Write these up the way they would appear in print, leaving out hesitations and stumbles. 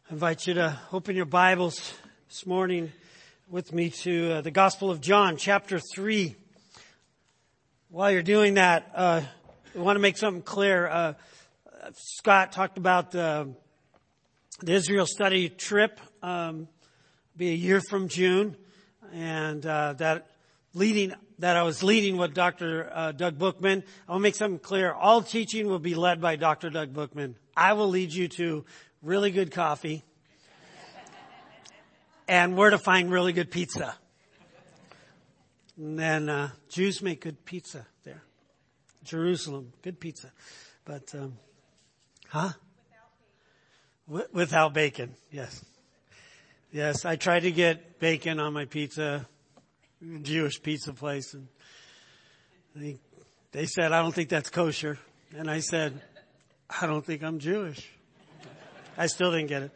I invite you to open your Bibles this morning with me to the Gospel of John, chapter 3. While you're doing that, I want to make something clear. Scott talked about the Israel study trip, be a year from June, and that I was leading with Dr. Doug Bookman. I want to make something clear. All teaching will be led by Dr. Doug Bookman. I will lead you to really good coffee and where to find really good pizza. And then Jews make good pizza there. Jerusalem, good pizza. But, Without bacon, yes. Yes, I tried to get bacon on my pizza, Jewish pizza place, and they said, I don't think that's kosher. And I said, I don't think I'm Jewish. I still didn't get it.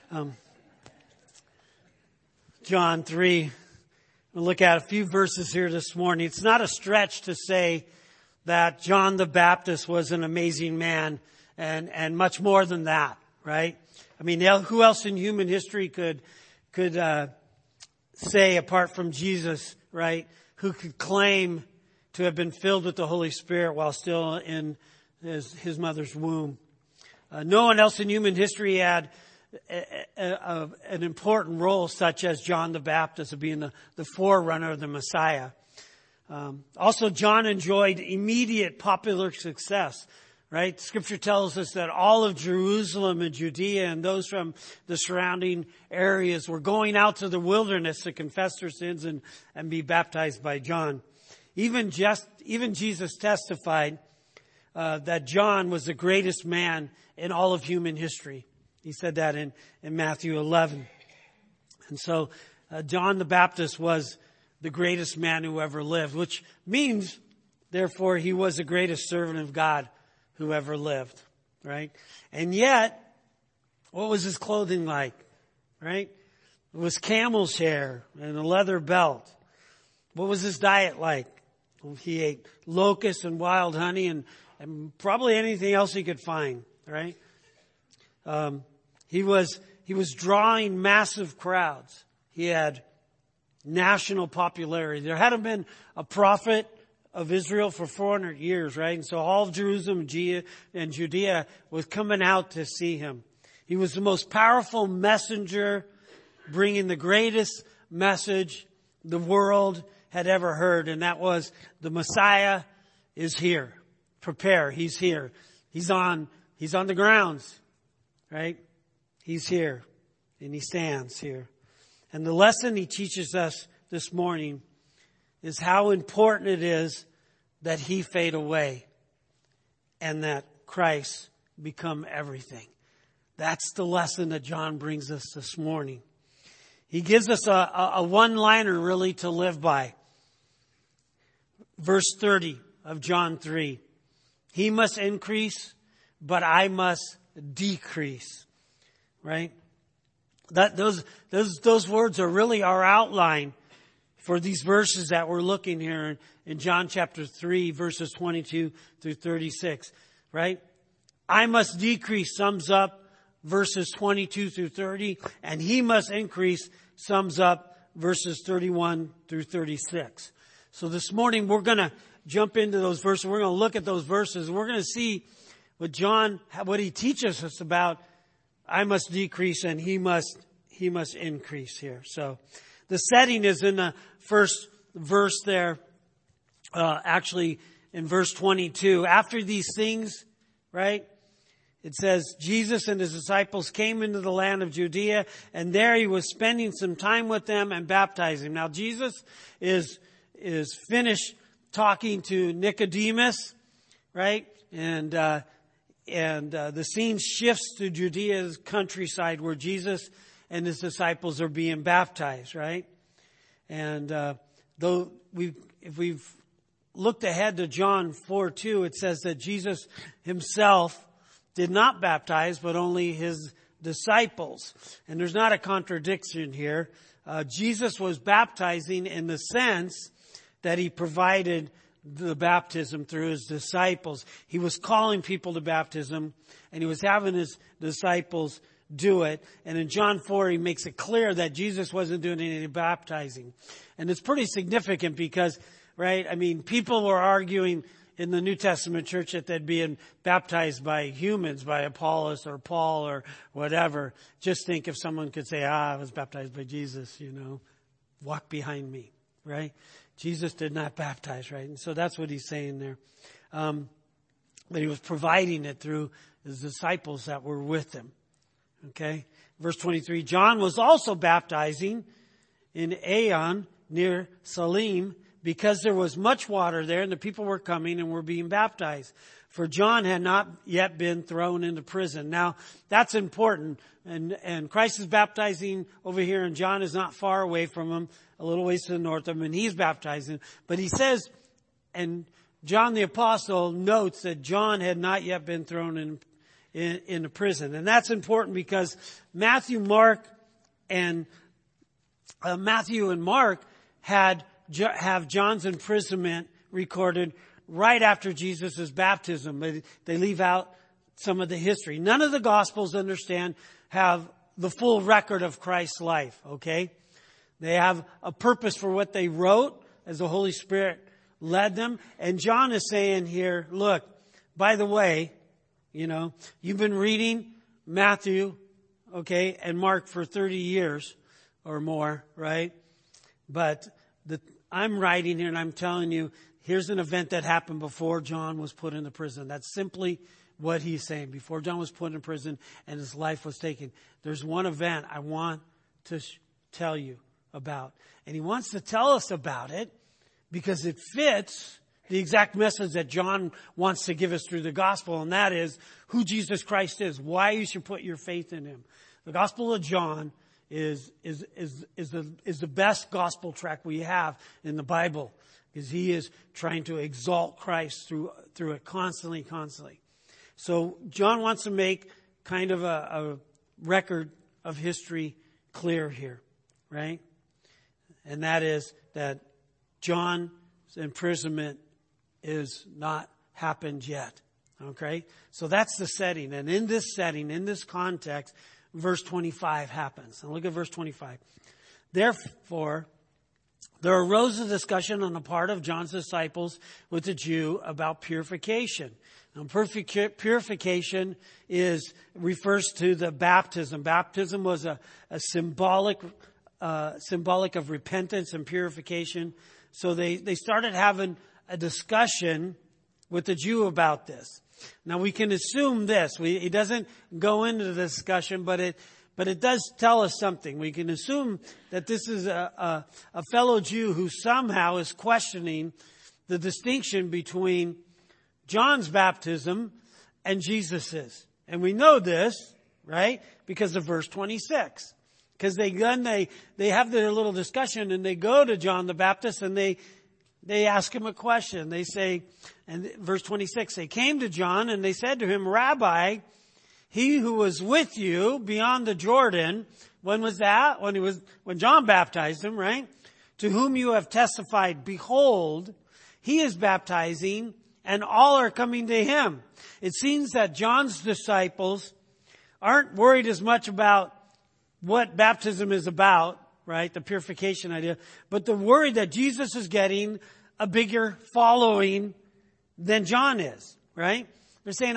John 3, we'll look at a few verses here this morning. It's not a stretch to say that John the Baptist was an amazing man and much more than that, right? I mean, who else in human history could say apart from Jesus, right? Who could claim to have been filled with the Holy Spirit while still in his mother's womb? No one else in human history had an important role such as John the Baptist of being the forerunner of the Messiah. Also, John enjoyed immediate popular success, right? Scripture tells us that all of Jerusalem and Judea and those from the surrounding areas were going out to the wilderness to confess their sins and be baptized by John. Even Jesus testified that John was the greatest man in all of human history. He said that in Matthew 11. And so John the Baptist was the greatest man who ever lived, which means, therefore, he was the greatest servant of God who ever lived, right? And yet, what was his clothing like, right? It was camel's hair and a leather belt. What was his diet like? Well, he ate locusts and wild honey and probably anything else he could find, right? He was drawing massive crowds. He had national popularity. There hadn't been a prophet of Israel for 400 years, right? And so all of Jerusalem and Judea was coming out to see him. He was the most powerful messenger, bringing the greatest message the world had ever heard, and that was the Messiah is here. Prepare, he's here. He's on the grounds, right? He's here, and he stands here. And the lesson he teaches us this morning is how important it is that he fade away and that Christ become everything. That's the lesson that John brings us this morning. He gives us a one-liner really to live by. Verse 30 of John 3. He must increase, but I must decrease. Right? Those words are really our outline for these verses that we're looking here in John chapter 3, verses 22 through 36. Right? I must decrease sums up verses 22 through 30, and he must increase sums up verses 31 through 36. So this morning we're going to jump into those verses. We're going to look at those verses. We're going to see what he teaches us about I must decrease and he must increase here. So the setting is in the first verse there, actually in verse 22. After these things, right? It says, Jesus and his disciples came into the land of Judea, and there he was spending some time with them and baptizing. Now Jesus is finished talking to Nicodemus, right? And the scene shifts to Judea's countryside where Jesus and his disciples are being baptized, right? And if we've looked ahead to John 4:2, it says that Jesus himself did not baptize, but only his disciples. And there's not a contradiction here. Jesus was baptizing in the sense that he provided the baptism through his disciples. He was calling people to baptism, and he was having his disciples do it. And in John 4, he makes it clear that Jesus wasn't doing any baptizing. And it's pretty significant because, right, I mean, people were arguing in the New Testament church that they'd be baptized by humans, by Apollos or Paul or whatever. Just think if someone could say, I was baptized by Jesus, walk behind me, right? Jesus did not baptize, right? And so that's what he's saying there. But he was providing it through his disciples that were with him. Okay. Verse 23, John was also baptizing in Aenon near Salim because there was much water there and the people were coming and were being baptized. For John had not yet been thrown into prison. Now, that's important. And Christ is baptizing over here and John is not far away from him, a little ways to the north of him, and he's baptizing. But he says, and John the Apostle notes that John had not yet been thrown into prison. And that's important because Matthew and Mark have John's imprisonment recorded right after Jesus' baptism. They leave out some of the history. None of the Gospels have the full record of Christ's life, okay? They have a purpose for what they wrote as the Holy Spirit led them. And John is saying here, look, by the way, you've been reading Matthew, okay, and Mark for 30 years or more, right? But I'm writing here and I'm telling you, here's an event that happened before John was put into prison. That's simply what he's saying. Before John was put in prison and his life was taken, there's one event I want to tell you about. And he wants to tell us about it because it fits the exact message that John wants to give us through the gospel, and that is who Jesus Christ is, why you should put your faith in him. The Gospel of John is the best gospel tract we have in the Bible, because he is trying to exalt Christ through it constantly. So John wants to make kind of a record of history clear here, right? And that is that John's imprisonment is not happened yet. Okay? So that's the setting. And in this setting, in this context, verse 25 happens. And look at verse 25. Therefore, there arose a discussion on the part of John's disciples with the Jew about purification. Now, purification refers to the baptism. Baptism was a symbolic of repentance and purification. So they started having a discussion with the Jew about this. Now we can assume this. He doesn't go into the discussion, but it does tell us something. We can assume that this is a fellow Jew who somehow is questioning the distinction between John's baptism and Jesus's. And we know this, right? Because of verse 26. Because they have their little discussion and they go to John the Baptist and they ask him a question. They say, and verse 26, they came to John and they said to him, Rabbi, he who was with you beyond the Jordan, when was that? When John baptized him, right? To whom you have testified, behold, he is baptizing and all are coming to him. It seems that John's disciples aren't worried as much about what baptism is about, right? The purification idea. But they're worried that Jesus is getting a bigger following than John is, right? They're saying,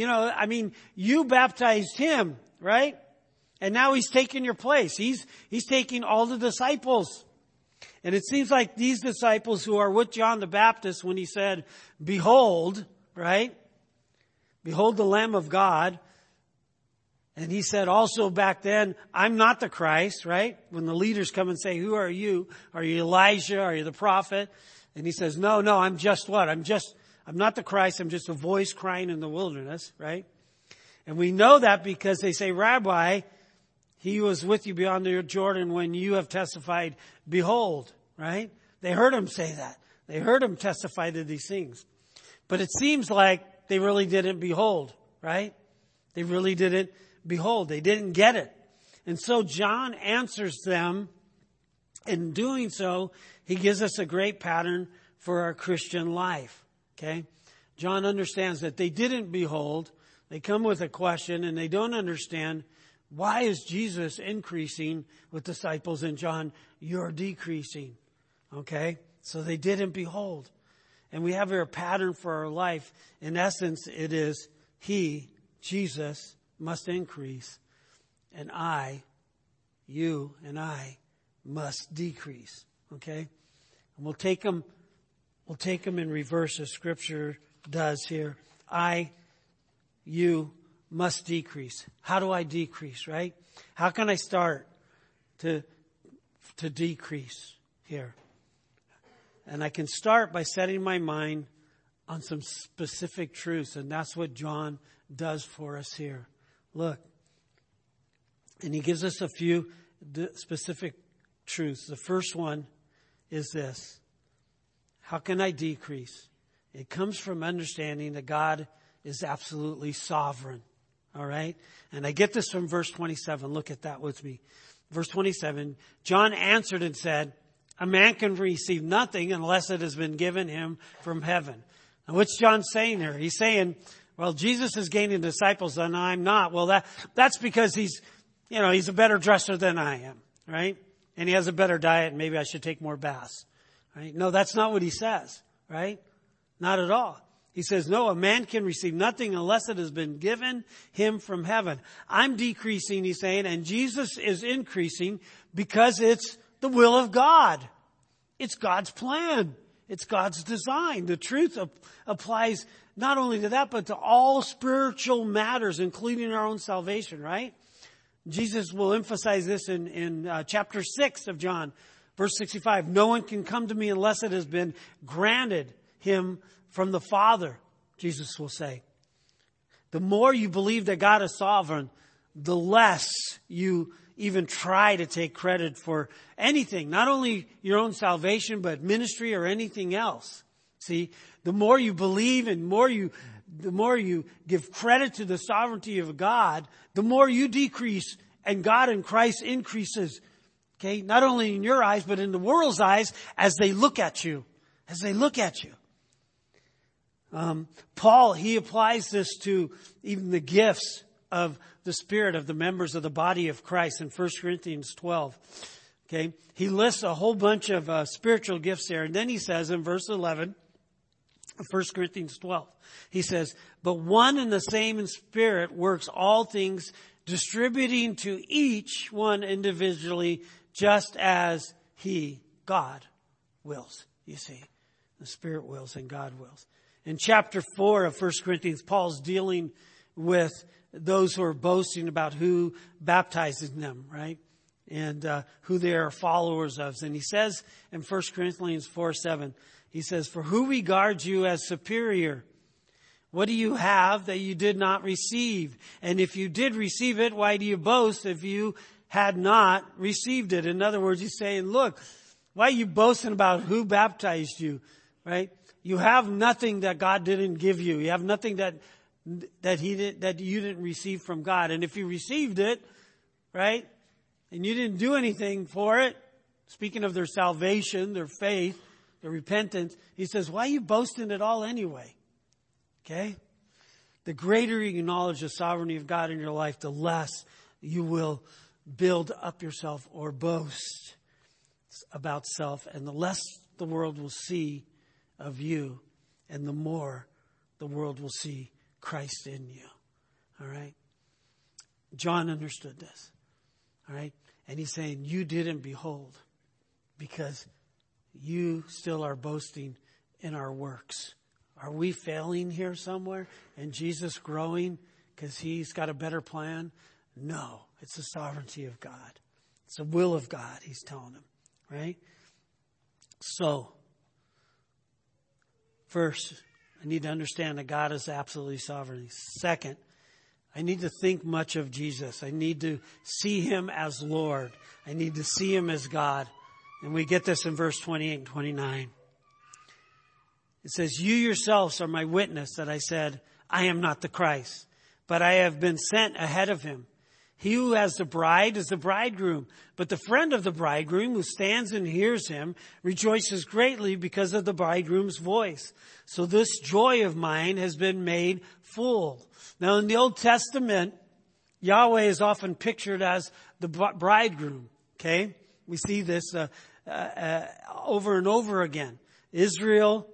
you baptized him, right? And now he's taking your place. He's taking all the disciples. And it seems like these disciples who are with John the Baptist when he said, behold, right? Behold the Lamb of God. And he said also back then, I'm not the Christ, right? When the leaders come and say, who are you? Are you Elijah? Are you the prophet? And he says, no, I'm just what? I'm not the Christ. I'm just a voice crying in the wilderness, right? And we know that because they say, Rabbi, he was with you beyond the Jordan when you have testified, behold, right? They heard him say that. They heard him testify to these things. But it seems like they really didn't behold, right? They really didn't behold. They didn't get it. And so John answers them. In doing so, he gives us a great pattern for our Christian life. Okay? John understands that they didn't behold. They come with a question and they don't understand, why is Jesus increasing with disciples and John, you're decreasing? Okay? So they didn't behold. And we have here a pattern for our life. In essence, it is He, Jesus, must increase. And you and I must decrease. Okay? And we'll take them in reverse as Scripture does here. You must decrease. How do I decrease, right? How can I start to decrease here? And I can start by setting my mind on some specific truths. And that's what John does for us here. Look. And he gives us a few specific truths. The first one is this. How can I decrease? It comes from understanding that God is absolutely sovereign. All right? And I get this from verse 27. Look at that with me. Verse 27, John answered and said, a man can receive nothing unless it has been given him from heaven. Now, what's John saying here? He's saying, well, Jesus is gaining disciples and I'm not. Well, that's because he's a better dresser than I am, right? And he has a better diet and maybe I should take more baths, right? No, that's not what he says, right? Not at all. He says, no, a man can receive nothing unless it has been given him from heaven. I'm decreasing, he's saying, and Jesus is increasing because it's the will of God. It's God's plan. It's God's design. The truth applies not only to that, but to all spiritual matters, including our own salvation, right? Jesus will emphasize this in chapter 6 of John, verse 65. No one can come to me unless it has been granted him from the Father, Jesus will say. The more you believe that God is sovereign, the less you even try to take credit for anything, not only your own salvation, but ministry or anything else. See, the more you believe and the more you give credit to the sovereignty of God, the more you decrease and God in Christ increases. Okay, not only in your eyes, but in the world's eyes as they look at you. As they look at you. Paul, he applies this to even the gifts of the Spirit of the members of the body of Christ in 1 Corinthians 12. Okay, he lists a whole bunch of spiritual gifts there. And then he says in verse 11 of 1 Corinthians 12, he says, but one and the same in Spirit works all things, distributing to each one individually, just as He, God, wills. You see, the Spirit wills and God wills. In chapter 4 of 1 Corinthians, Paul's dealing with those who are boasting about who baptizes them, right? And who they are followers of. And he says in 1 Corinthians 4:7, he says, for who regards you as superior? What do you have that you did not receive? And if you did receive it, why do you boast if you had not received it? In other words, he's saying, look, why are you boasting about who baptized you, right? You have nothing that God didn't give you. You have nothing that you didn't receive from God. And if you received it, right, and you didn't do anything for it, speaking of their salvation, their faith, their repentance, he says, why are you boasting at all anyway? Okay? The greater you acknowledge the sovereignty of God in your life, the less you will build up yourself or boast about self, and the less the world will see of you, and the more the world will see Christ in you. All right? John understood this. All right? And he's saying, you didn't behold because you still are boasting in our works. Are we failing here somewhere? And Jesus growing because he's got a better plan? No, it's the sovereignty of God. It's the will of God, he's telling them. Right? So, first, I need to understand that God is absolutely sovereign. Second, I need to think much of Jesus. I need to see him as Lord. I need to see him as God. And we get this in verse 28 and 29. It says, you yourselves are my witness that I said, I am not the Christ, but I have been sent ahead of him. He who has the bride is the bridegroom, but the friend of the bridegroom who stands and hears him rejoices greatly because of the bridegroom's voice. So this joy of mine has been made full. Now in the Old Testament, Yahweh is often pictured as the bridegroom. Okay? We see this over and over again. Israel,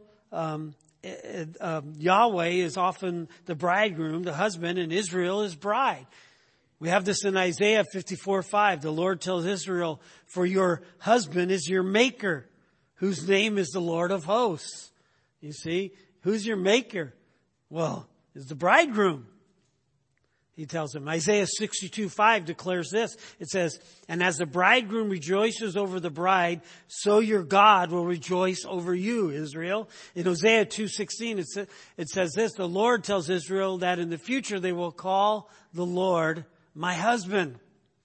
Yahweh is often the bridegroom, the husband, and Israel is bride. We have this in Isaiah 54:5. The Lord tells Israel, for your husband is your maker, whose name is the Lord of hosts. You see, who's your maker? Well, it's the bridegroom. He tells him. Isaiah 62:5 declares this. It says, and as the bridegroom rejoices over the bride, so your God will rejoice over you, Israel. In Hosea 2:16, it says this, the Lord tells Israel that in the future they will call the Lord my husband.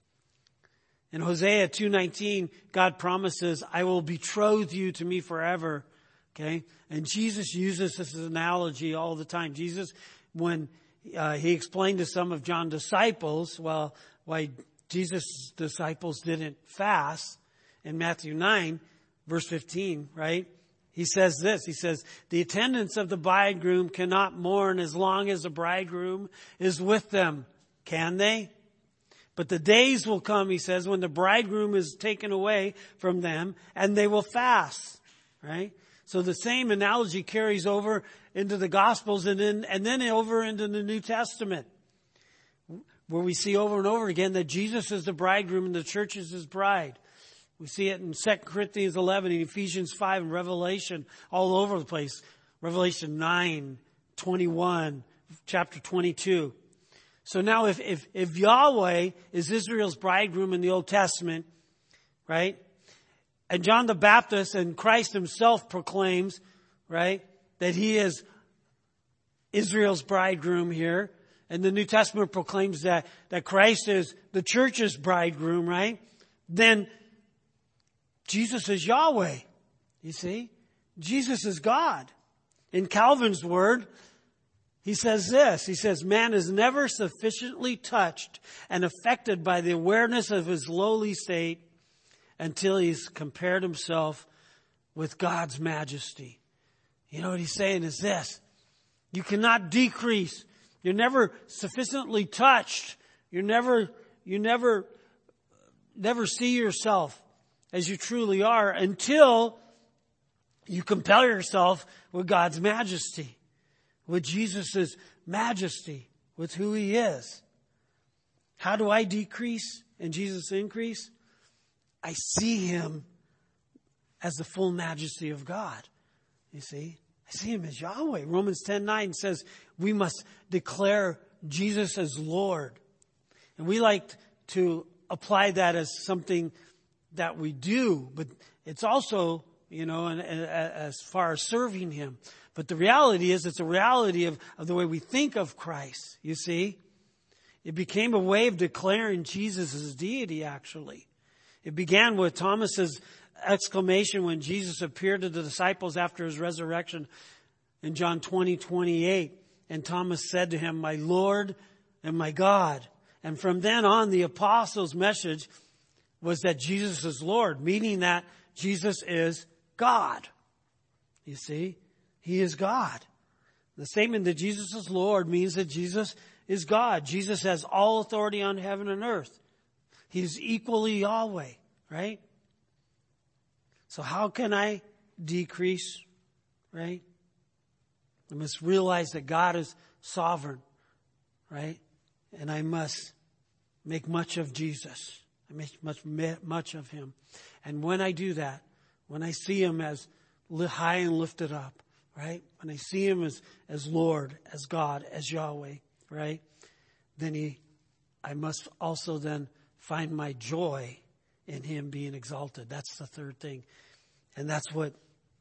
In Hosea 2:19, God promises, I will betroth you to me forever. Okay? And Jesus uses this analogy all the time. Jesus, when he explained to some of John's disciples, why Jesus' disciples didn't fast in Matthew 9, verse 15, right? He says this, he says, the attendants of the bridegroom cannot mourn as long as the bridegroom is with them. Can they? But the days will come, he says, when the bridegroom is taken away from them and they will fast, right? So the same analogy carries over into the Gospels and then over into the New Testament, where we see over and over again that Jesus is the bridegroom and the church is his bride. We see it in 2 Corinthians 11, in Ephesians 5, and Revelation, all over the place. Revelation 9, 21, chapter 22. So now if Yahweh is Israel's bridegroom in the Old Testament, right? And John the Baptist and Christ himself proclaims, right, that he is Israel's bridegroom here. And the New Testament proclaims that Christ is the church's bridegroom, right? Then Jesus is Yahweh. You see? Jesus is God. In Calvin's word, he says this. He says, man is never sufficiently touched and affected by the awareness of his lowly state until he's compared himself with God's majesty. You know what he's saying is this. You cannot decrease. You're never sufficiently touched. You never see yourself as you truly are until you compare yourself with God's majesty, with Jesus' majesty, with who he is. How do I decrease and Jesus increase? I see him as the full majesty of God. You see? I see him as Yahweh. Romans 10:9 says we must declare Jesus as Lord. And we like to apply that as something that we do, but it's also, as far as serving him. But the reality is, it's a reality of the way we think of Christ, you see. It became a way of declaring Jesus' deity, actually. It began with Thomas's exclamation when Jesus appeared to the disciples after his resurrection in John 20:28. And Thomas said to him, my Lord and my God. And from then on, the apostles' message was that Jesus is Lord, meaning that Jesus is God. You see, he is God. The statement that Jesus is Lord means that Jesus is God. Jesus has all authority on heaven and earth. He's equally Yahweh, right? So how can I decrease, right? I must realize that God is sovereign, right? And I must make much of Jesus. I make much of him. And when I do that, when I see him as high and lifted up, right? When I see him as Lord, as God, as Yahweh, right? Then I must also then find my joy in him being exalted. That's the third thing. And that's what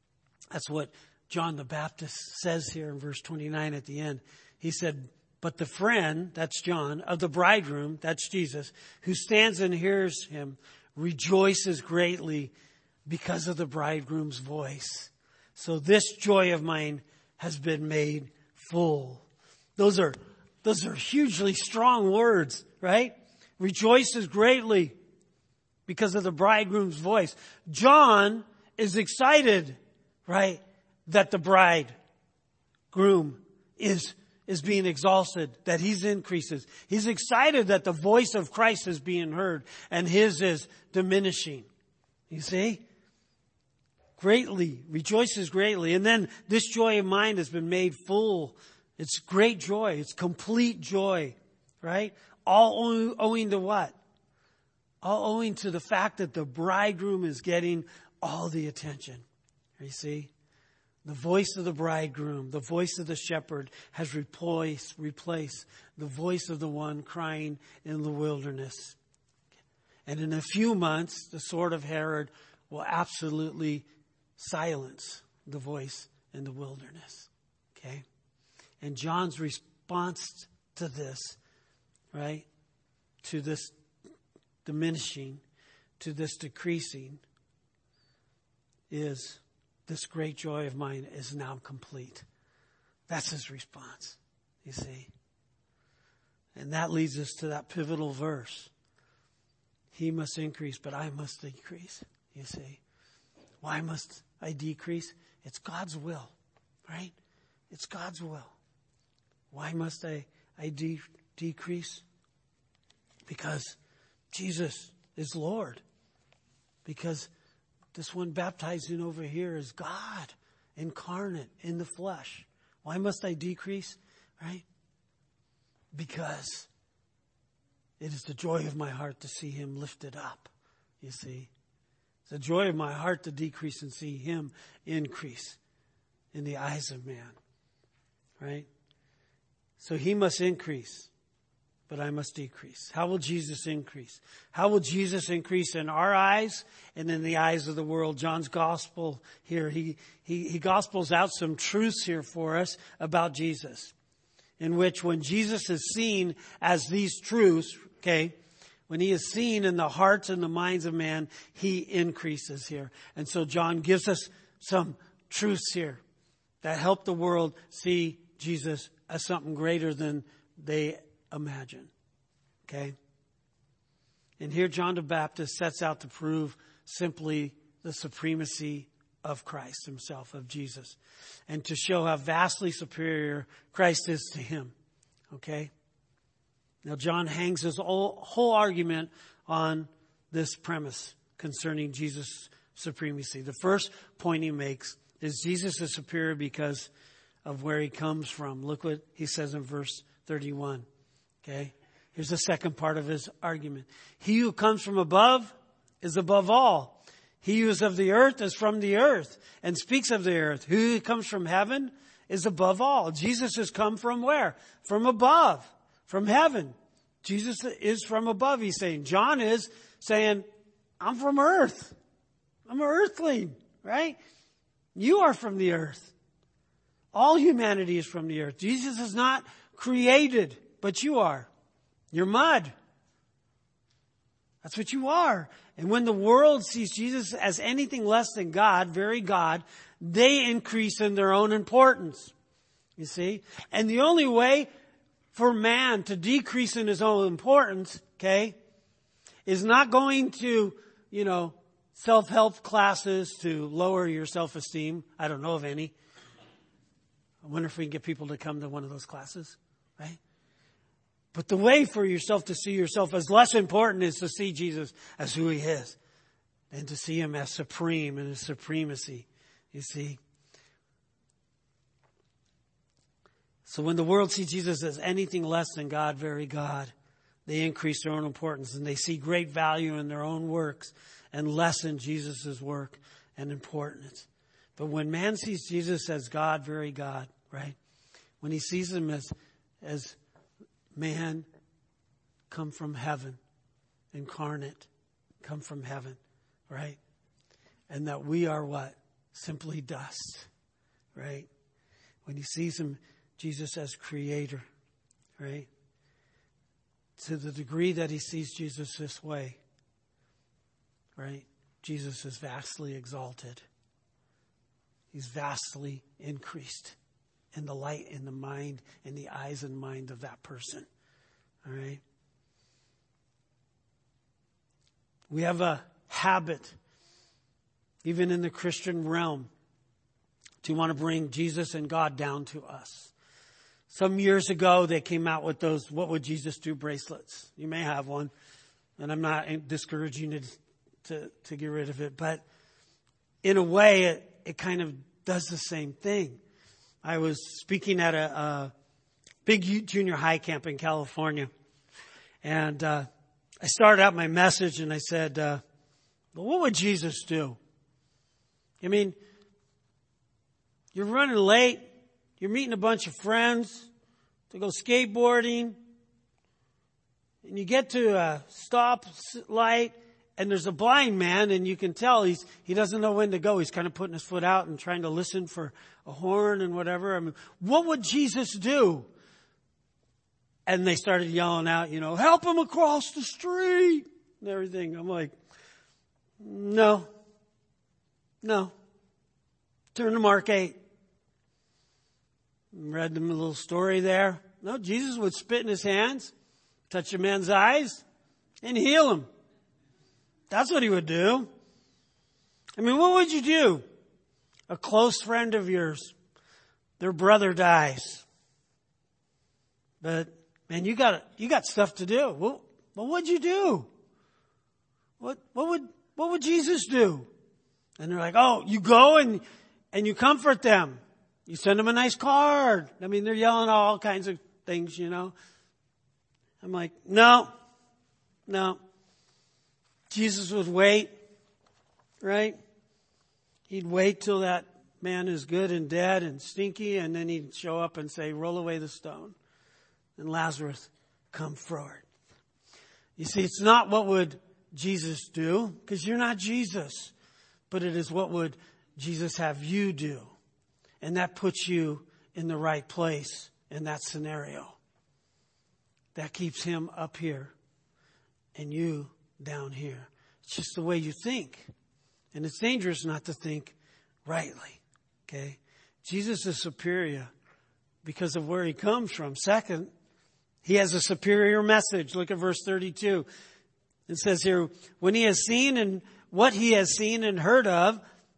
John the Baptist says here in verse 29 at the end. He said, but the friend, that's John, of the bridegroom, that's Jesus, who stands and hears him, rejoices greatly because of the bridegroom's voice. So this joy of mine has been made full. Those are hugely strong words, right? rejoices greatly because of the bridegroom's voice. John is excited, right, that the bridegroom is being exalted, that he's increases. He's excited that the voice of Christ is being heard and his is diminishing. You see? Greatly, rejoices greatly. And then this joy of mine has been made full. It's great joy. It's complete joy, right? All owing to what? All owing to the fact that the bridegroom is getting all the attention. You see? The voice of the bridegroom, the voice of the shepherd has replaced the voice of the one crying in the wilderness. And in a few months, the sword of Herod will absolutely silence the voice in the wilderness. Okay? And John's response to this, right, to this diminishing, to this decreasing, is this great joy of mine is now complete. That's his response, you see. And that leads us to that pivotal verse. He must increase, but I must decrease, you see. Why must I decrease? It's God's will, right? It's God's will. Why must I decrease? Because Jesus is Lord. Because this one baptizing over here is God incarnate in the flesh. Why must I decrease? Right? Because it is the joy of my heart to see him lifted up. You see? It's the joy of my heart to decrease and see him increase in the eyes of man. Right? So he must increase, but I must decrease. How will Jesus increase? How will Jesus increase in our eyes and in the eyes of the world? John's gospel here, he gospels out some truths here for us about Jesus, in which when Jesus is seen as these truths, okay, when he is seen in the hearts and the minds of man, he increases here. And so John gives us some truths here that help the world see Jesus as something greater than they imagine. Okay? And here John the Baptist sets out to prove simply the supremacy of Christ himself, of Jesus, and to show how vastly superior Christ is to him. Okay? Now John hangs his whole argument on this premise concerning Jesus' supremacy. The first point he makes is Jesus is superior because of where he comes from. Look what he says in verse 31. Okay? Here's the second part of his argument. He who comes from above is above all. He who is of the earth is from the earth and speaks of the earth. He who comes from heaven is above all. Jesus has come from where? From above, from heaven. Jesus is from above, he's saying. John is saying, I'm from earth. I'm an earthling, right? You are from the earth. All humanity is from the earth. Jesus is not created, but you are. You're mud. That's what you are. And when the world sees Jesus as anything less than God, very God, they increase in their own importance. You see? And the only way for man to decrease in his own importance, okay, is not going to, self-help classes to lower your self-esteem. I don't know of any. I wonder if we can get people to come to one of those classes, right? But the way for yourself to see yourself as less important is to see Jesus as who he is and to see him as supreme in his supremacy, you see. So when the world sees Jesus as anything less than God, very God, they increase their own importance and they see great value in their own works and lessen Jesus' work and importance. But when man sees Jesus as God, very God, right? When he sees him as man come from heaven, incarnate, come from heaven, right? And that we are what? Simply dust, right? When he sees him, Jesus as creator, right? To the degree that he sees Jesus this way, right? Jesus is vastly exalted. He's vastly increased in the light, in the mind, in the eyes and mind of that person. All right? We have a habit, even in the Christian realm, to want to bring Jesus and God down to us. Some years ago, they came out with those "What Would Jesus Do" bracelets. You may have one, and I'm not discouraging you to get rid of it. But in a way, it kind of does the same thing. I was speaking at a big junior high camp in California. And I started out my message and I said, well, what would Jesus do? I mean, you're running late. You're meeting a bunch of friends to go skateboarding. And you get to a stop light and there's a blind man and you can tell he doesn't know when to go. He's kind of putting his foot out and trying to listen for a horn and whatever. I mean, what would Jesus do? And they started yelling out, help him across the street and everything. I'm like, no. Turn to Mark 8. Read them a little story there. No, Jesus would spit in his hands, touch a man's eyes, and heal him. That's what he would do. I mean, what would you do? A close friend of yours, their brother dies. But man, you got stuff to do. Well, what would you do? What would Jesus do? And they're like, oh, you go and you comfort them. You send them a nice card. I mean, they're yelling all kinds of things, I'm like, no. Jesus would wait, right? He'd wait till that man is good and dead and stinky, and then he'd show up and say, roll away the stone. And Lazarus, come forward. You see, it's not what would Jesus do, because you're not Jesus. But it is what would Jesus have you do. And that puts you in the right place in that scenario. That keeps him up here and you down here. It's just the way you think. And it's dangerous not to think rightly. Okay? Jesus is superior because of where he comes from. Second, he has a superior message. Look at verse 32. It says here, when he has seen and what he has seen and heard of,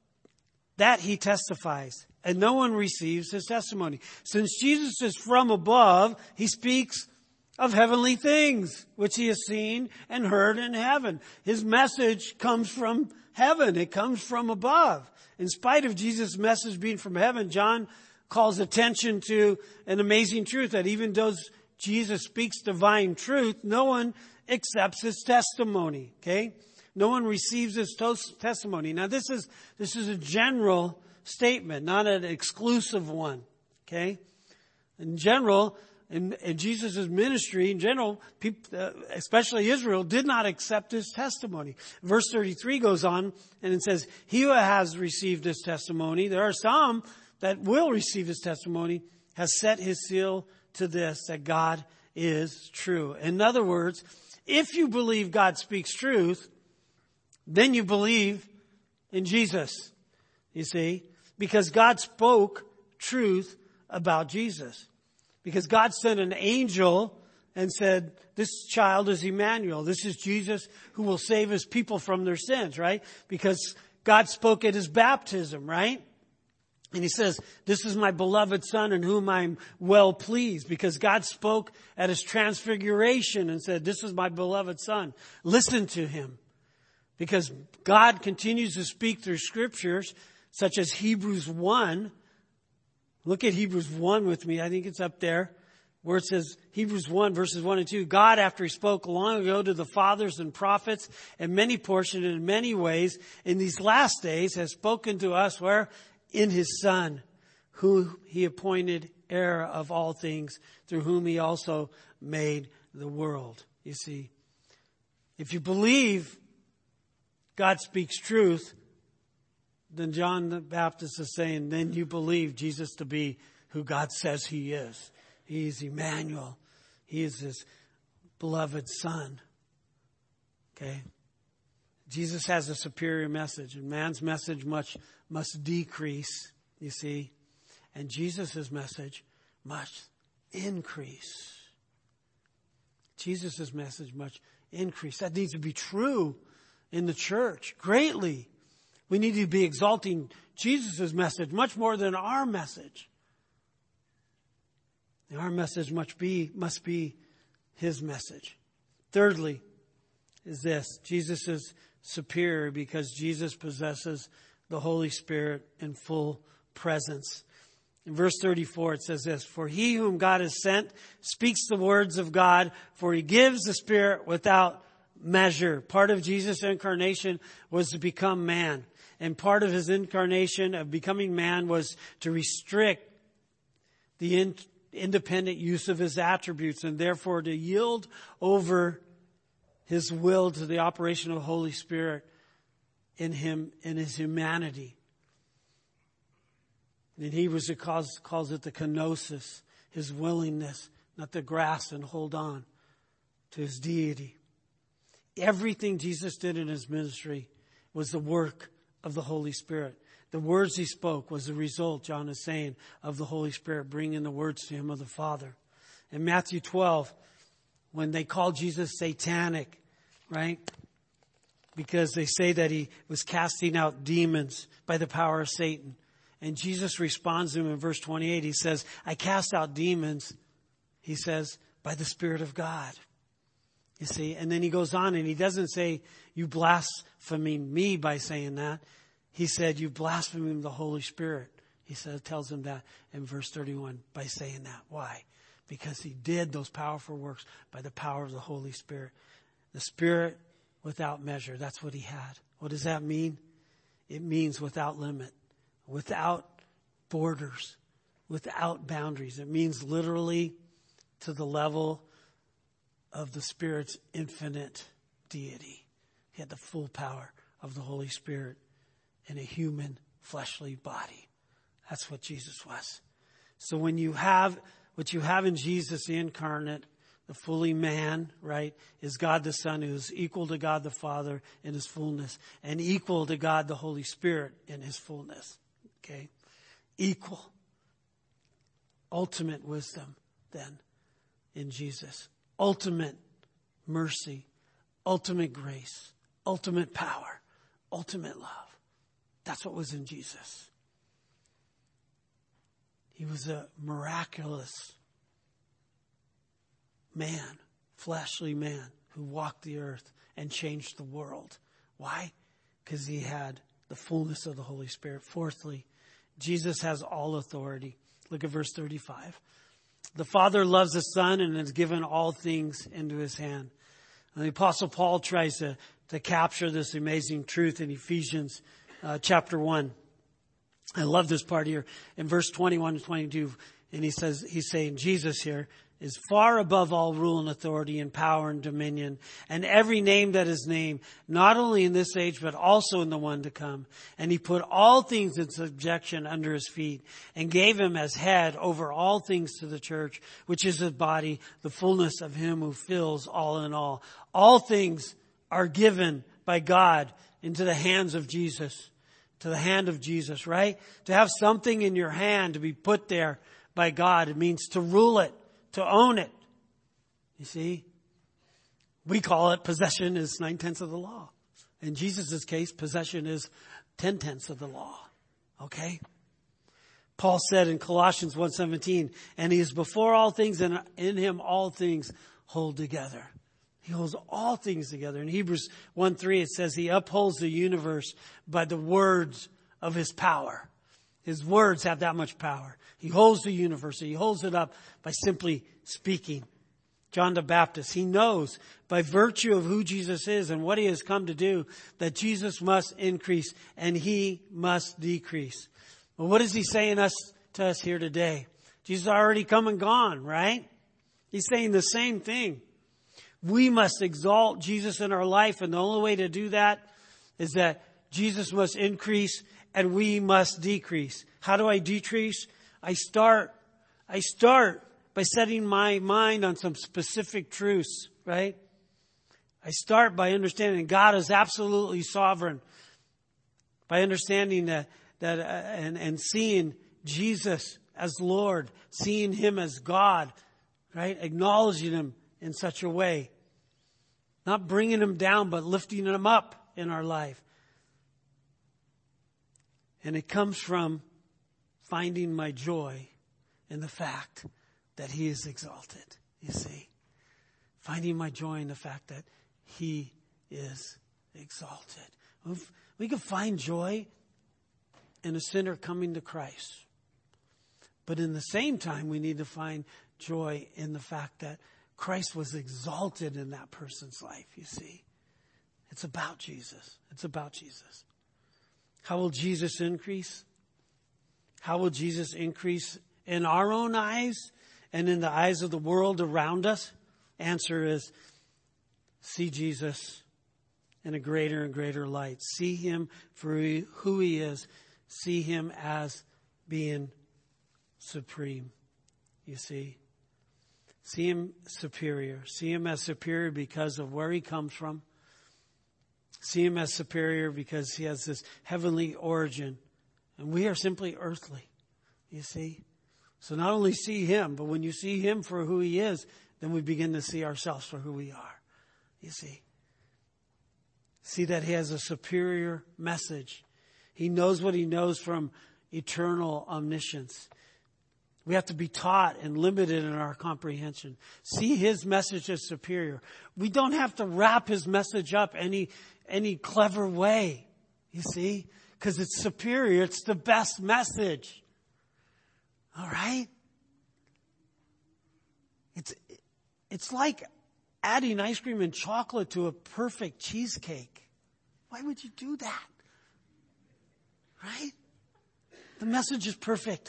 that he testifies. And no one receives his testimony. Since Jesus is from above, he speaks of heavenly things, which he has seen and heard in heaven. His message comes from heaven. It comes from above. In spite of Jesus' message being from heaven, John calls attention to an amazing truth that even though Jesus speaks divine truth, no one accepts his testimony. Okay? No one receives his testimony. Now this is a general statement, not an exclusive one. Okay? In general, in Jesus' ministry, in general, people, especially Israel, did not accept his testimony. Verse 33 goes on and it says, he who has received his testimony, there are some that will receive his testimony, has set his seal to this, that God is true. In other words, if you believe God speaks truth, then you believe in Jesus. You see? Because God spoke truth about Jesus. Because God sent an angel and said, this child is Emmanuel. This is Jesus who will save his people from their sins, right? Because God spoke at his baptism, right? And he says, this is my beloved son in whom I'm well pleased. Because God spoke at his transfiguration and said, this is my beloved son. Listen to him. Because God continues to speak through scriptures such as Hebrews 1. Look at Hebrews 1 with me. I think it's up there where it says Hebrews 1 verses 1 and 2. God, after he spoke long ago to the fathers and prophets in many portions and in many ways, in these last days has spoken to us where? In his Son, who he appointed heir of all things, through whom he also made the world. You see, if you believe God speaks truth, then John the Baptist is saying, then you believe Jesus to be who God says he is. He is Emmanuel. He is his beloved son. Okay? Jesus has a superior message, and man's message must decrease, you see, and Jesus' message must increase. Jesus' message must increase. That needs to be true in the church greatly. We need to be exalting Jesus' message much more than our message. And our message must be his message. Thirdly is this: Jesus is superior because Jesus possesses the Holy Spirit in full presence. In verse 34 it says this: for he whom God has sent speaks the words of God, for he gives the Spirit without measure. Part of Jesus' incarnation was to become man. And part of his incarnation of becoming man was to restrict the independent use of his attributes, and therefore to yield over his will to the operation of the Holy Spirit in him, in his humanity. In Hebrews it calls it the kenosis, his willingness not to grasp and hold on to his deity. Everything Jesus did in his ministry was the work of the Holy Spirit. The words he spoke was the result, John is saying, of the Holy Spirit bringing the words to him of the Father. In Matthew 12, when they called Jesus satanic, right? Because they say that he was casting out demons by the power of Satan. And Jesus responds to him in verse 28. He says, I cast out demons, he says, by the Spirit of God. You see, and then he goes on and he doesn't say, you blaspheming me by saying that. He said, you blaspheming the Holy Spirit. He tells him that in verse 31 by saying that. Why? Because he did those powerful works by the power of the Holy Spirit. The Spirit without measure. That's what he had. What does that mean? It means without limit, without borders, without boundaries. It means literally to the level of the Spirit's infinite deity. He had the full power of the Holy Spirit in a human fleshly body. That's what Jesus was. So when you have what you have in Jesus, the incarnate, the fully man, right, is God the Son, who is equal to God the Father in his fullness and equal to God the Holy Spirit in his fullness. Okay? Equal. Ultimate wisdom then in Jesus. Ultimate mercy, ultimate grace, ultimate power, ultimate love. That's what was in Jesus. He was a miraculous man, fleshly man, who walked the earth and changed the world. Why? Because he had the fullness of the Holy Spirit. Fourthly, Jesus has all authority. Look at verse 35. The Father loves the Son and has given all things into his hand. And the Apostle Paul tries to capture this amazing truth in Ephesians chapter 1. I love this part here in verse 21 and 22. And he's saying Jesus here is far above all rule and authority and power and dominion and every name that is named, not only in this age, but also in the one to come. And he put all things in subjection under his feet and gave him as head over all things to the church, which is his body, the fullness of him who fills all in all. All things are given by God into the hands of Jesus, to the hand of Jesus, right? To have something in your hand to be put there by God, it means to rule it, to own it. You see? We call it possession is 9/10 of the law. In Jesus' case, possession is 10/10 of the law. Okay? Paul said in Colossians 1:17, and he is before all things, and in him all things hold together. He holds all things together. In Hebrews 1:3, it says he upholds the universe by the words of his power. His words have that much power. He holds the universe. He holds it up by simply speaking. John the Baptist, he knows by virtue of who Jesus is and what he has come to do that Jesus must increase and he must decrease. Well, what is he saying to us here today? Jesus already come and gone, right? He's saying the same thing. We must exalt Jesus in our life, and the only way to do that is that Jesus must increase and we must decrease. How do I decrease? I start by setting my mind on some specific truths, right? I start by understanding God is absolutely sovereign. By understanding that and seeing Jesus as Lord, seeing him as God, right? Acknowledging him in such a way. Not bringing him down, but lifting him up. in our life. And it comes from finding my joy in the fact that He is exalted. You see? Finding my joy in the fact that He is exalted. We can find joy in a sinner coming to Christ. But in the same time, we need to find joy in the fact that Christ was exalted in that person's life, you see. It's about Jesus. It's about Jesus. How will Jesus increase? How will Jesus increase in our own eyes and in the eyes of the world around us? Answer is, see Jesus in a greater and greater light. See Him for who He is. See Him as being supreme, you see. See Him superior. See Him as superior because of where He comes from. See Him as superior because He has this heavenly origin. And we are simply earthly, you see. So not only see Him, but when you see Him for who He is, then we begin to see ourselves for who we are, you see. See that He has a superior message. He knows what He knows from eternal omniscience. We have to be taught and limited in our comprehension. See His message as superior. We don't have to wrap His message up any clever way, you see, because it's superior. It's the best message. All right? It's like adding ice cream and chocolate to a perfect cheesecake. Why would you do that? Right? The message is perfect.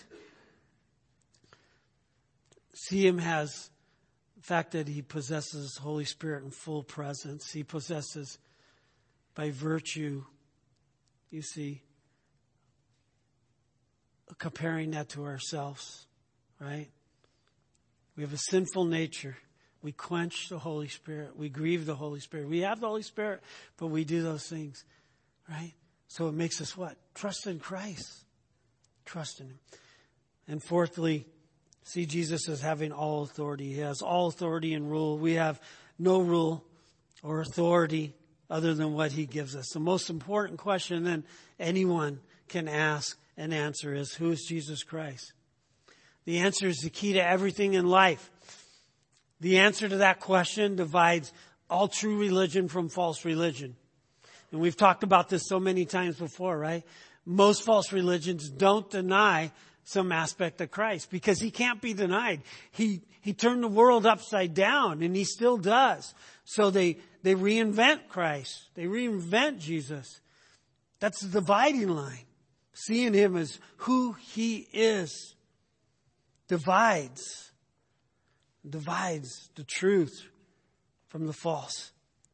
See Him as the fact that He possesses Holy Spirit in full presence. He possesses by virtue, you see, comparing that to ourselves, right? We have a sinful nature. We quench the Holy Spirit. We grieve the Holy Spirit. We have the Holy Spirit, but we do those things, right? So it makes us what? Trust in Christ. Trust in Him. And fourthly, see Jesus as having all authority. He has all authority and rule. We have no rule or authority other than what He gives us. The most important question then anyone can ask and answer is, who is Jesus Christ? The answer is the key to everything in life. The answer to that question divides all true religion from false religion. And we've talked about this so many times before, right? Most false religions don't deny some aspect of Christ because He can't be denied. He turned the world upside down and He still does. So they reinvent Christ. They reinvent Jesus. That's the dividing line. Seeing Him as who He is divides the truth from the false.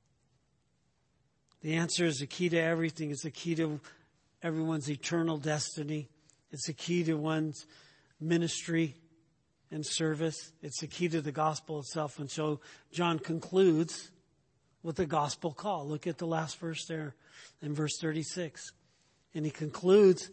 The answer is the key to everything. It's the key to everyone's eternal destiny. It's the key to one's ministry and service. It's the key to the gospel itself. And so John concludes with the gospel call. Look at the last verse there in verse 36. And he concludes,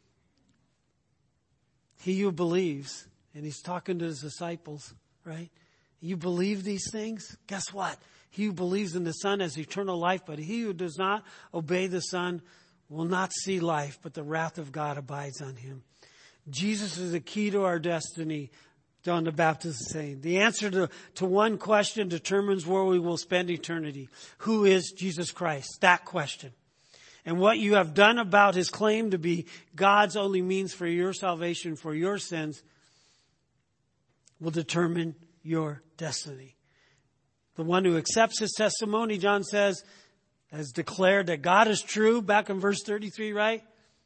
he who believes, and he's talking to his disciples, right? You believe these things? Guess what? He who believes in the Son has eternal life, but he who does not obey the Son will not see life, but the wrath of God abides on him. Jesus is the key to our destiny, John the Baptist is saying. The answer to one question determines where we will spend eternity. Who is Jesus Christ? That question. And what you have done about his claim to be God's only means for your salvation, for your sins, will determine your destiny. The one who accepts his testimony, John says, has declared that God is true, back in verse 33, right?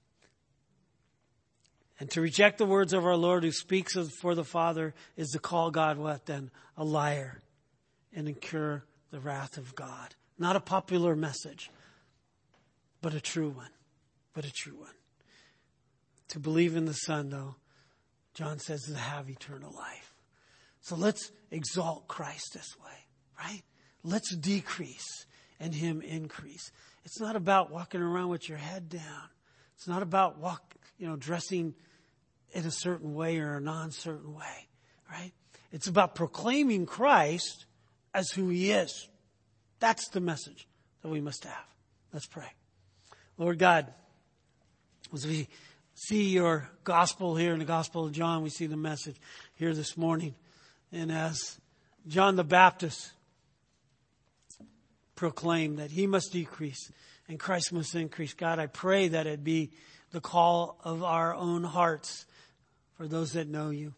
And to reject the words of our Lord who speaks for the Father is to call God what then? A liar and incur the wrath of God. Not a popular message, but a true one. But a true one. To believe in the Son, though, John says, to have eternal life. So let's exalt Christ this way, right? Let's decrease and him increase. It's not about walking around with your head down. It's not about dressing in a certain way or a non-certain way, right? It's about proclaiming Christ as who he is. That's the message that we must have. Let's pray. Lord God, as we see your gospel here in the Gospel of John, we see the message here this morning. And as John the Baptist proclaimed that he must decrease and Christ must increase, God, I pray that it be the call of our own hearts for those that know you.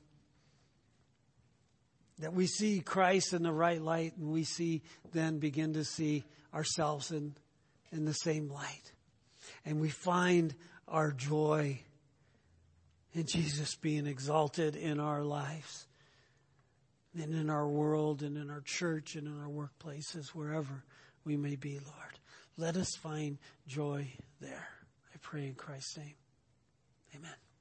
That we see Christ in the right light, and we then begin to see ourselves in the same light. And we find our joy in Jesus being exalted in our lives and in our world and in our church and in our workplaces, wherever we may be, Lord. Let us find joy there. I pray in Christ's name. Amen.